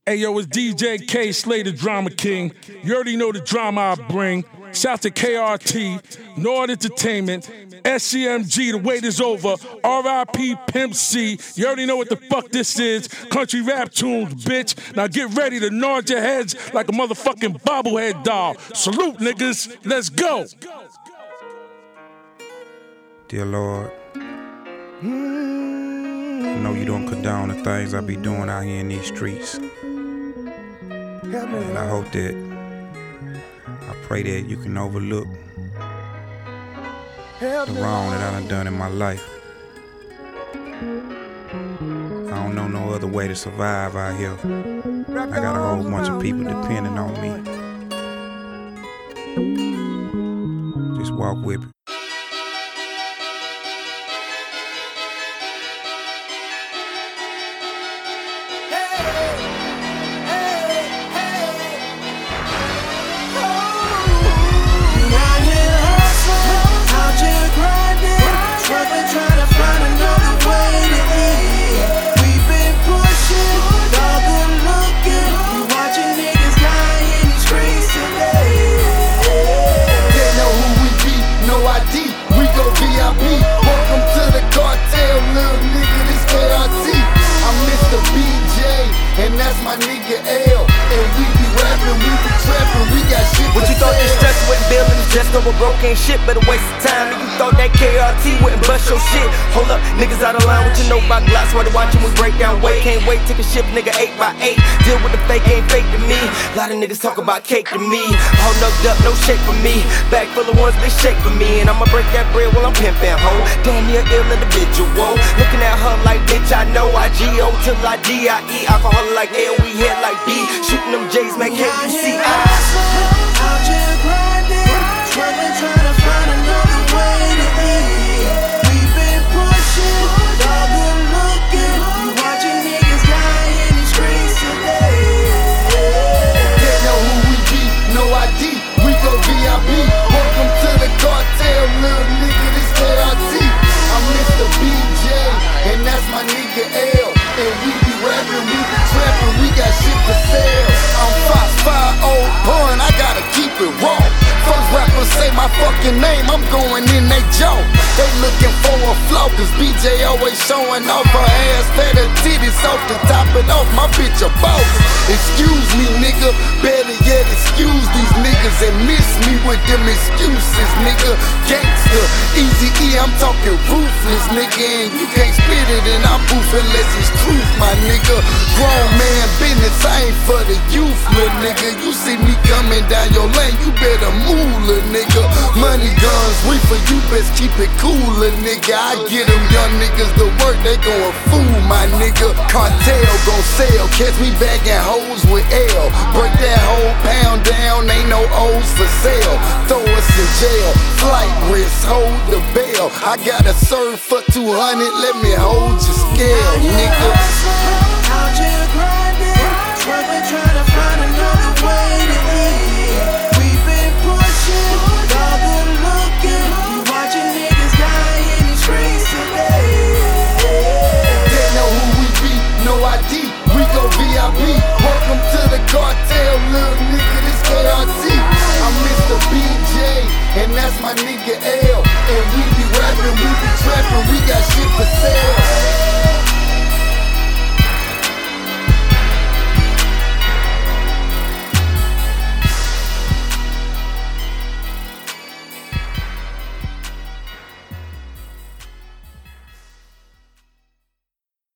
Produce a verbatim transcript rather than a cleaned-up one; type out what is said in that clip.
Hey yo, it's D J K, Slay the Drama King. You already know the drama I bring. Shout to K R T, Nord Entertainment, S C M G, the wait is over. R I P Pimp C. You already know what the fuck this is. Country rap tunes, bitch. Now get ready to nod your heads like a motherfucking bobblehead doll. Salute, niggas. Let's go. Dear Lord, I know you don't condone the things I be doing out here in these streets. And I hope that, I pray that you can overlook the wrong that I done done in my life. I don't know no other way to survive out here. I got a whole bunch of people depending on me. Just walk with me. My nigga L, and we be rapping, we be trapping, we got shit to What you thought this stress with building is just over broke ain't shit, but a waste of time. And you thought that K R T wouldn't bust your shit. Hold up, niggas out of line, what you know about Glocks? While they watching we break down weight. Can't wait, take a shift, nigga, eight by eight. Deal with the fake, ain't fake to me. A lot of niggas talk about cake to me. All nugged up, no shake for me. Bag full of ones, they shake for me. And I'ma break that bread while I'm pimpin' ho. Damn near ill individual. Looking at her like, bitch, I know I G O till I D I E. Alcohol like L, we head like B. Shooting them J's, man, can't you see? I out here grinding, struggling, trying to find another way to eat. We've been pushing, all good looking. You watching niggas die in the streets today. They know who we be, no I D, we go V I P. Welcome to the cartel, little nigga, this K R T. I'm Mister B J, and that's my nigga L. And we be rapping, we be trapping, we got shit to sell. I'm Fox five oh pun, I gotta keep it raw. First rappers say my fucking name, I'm going in they jaw. They looking for a flaw, cause B J always showing off her ass, fat her titties off to top it off. My bitch a boss. Excuse me, nigga, better yet excuse these niggas and miss me with them excuses, nigga. Gangster, Easy E, I'm talking ruthless, nigga, and you can't spit it in our booth unless it's truth, my nigga. Grown man business, I ain't for the youth, little nigga. You see me coming down your lane, you better move, little nigga. Money, guns, reefer, you best keep it cool, little nigga. I get them young niggas to work, they gon' fool, my nigga. Cartel gon' sell, catch me bagging hoes with L. Break that whole pound down, ain't no O's for sale. Throw us in jail, flight risk, hold the bail. I gotta serve for two hundred, let me hold your scale, nigga. Out here grinding.